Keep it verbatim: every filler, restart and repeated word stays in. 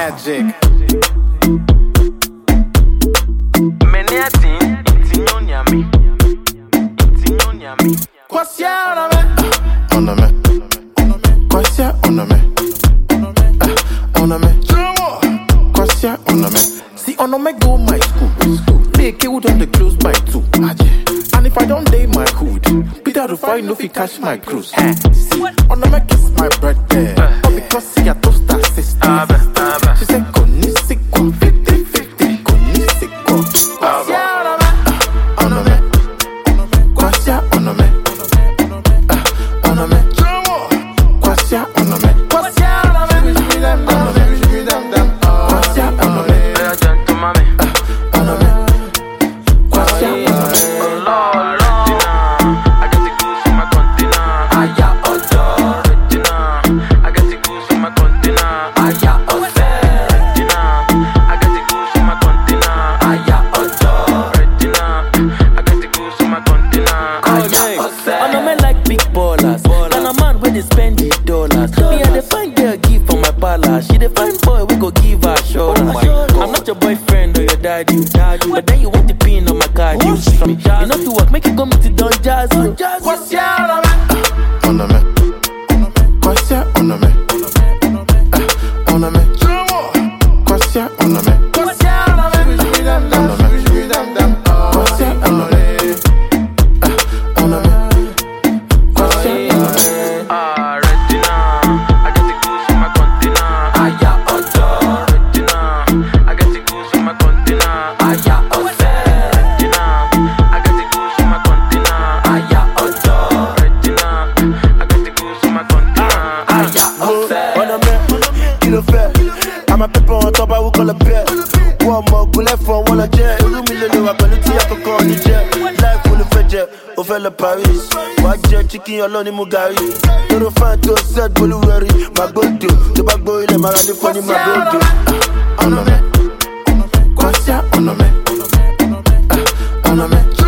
magic. Kwasia on me, Kwasia on me, on me, Kwasia on me. See on me go my school, make it on the close by two. And if I don't day my hood, Peter to find no fi cash my cruise. See on me kiss my birthday, all because see a toaster sister. She said konisiko, fifty fifty, konisiko. Kwasia on me, Kwasia on me. Kwasia on me, Kwasia on me, give me them, give me them, them. Kwasia on me, hey gentleman, on me, Kwasia on me. Oh Lord, I got the goose in my container. Aya ojo, Regina, I got the goose in my container. Aya ojo, Regina, I got the goose in my container. Aya ojo, Regina, I got the goose in my container. Aya ojo. I know me like big ballers, and a man where they spend the dollars. Me and the fine girl give for my palace. She the fine boy we go give her shoulder. I'm not your boyfriend or your daddy, but then you want the pin on my card. You see me, you know to work, make it go meet it Don Jazzy. Kwasia on me, Kwasia on me, on me, Kwasia on me, Kwasia on me, give me them, give me them, them. Kwasia on me, on me, Kwasia on me. Ah, Regina, I got the goose in my container. Aya ojo, Regina, I got the goose in my container. Aya ojo, Regina, I got the goose in my container. Aya ojo, Regina, I got the goose in my container. Aya ojo. On a man, kill a fair. I'm a pepper on top, I will call a pair. One more, go left for one a jet. You million, you are going to see a cock on the jet. Life full of fedget, over the Paris. Watch jet, chicken, alone in Mugari. Don't find to set, Buluari. My good do, the back boy, and my rally funny, my good do. On me, Kwasia on me, on me.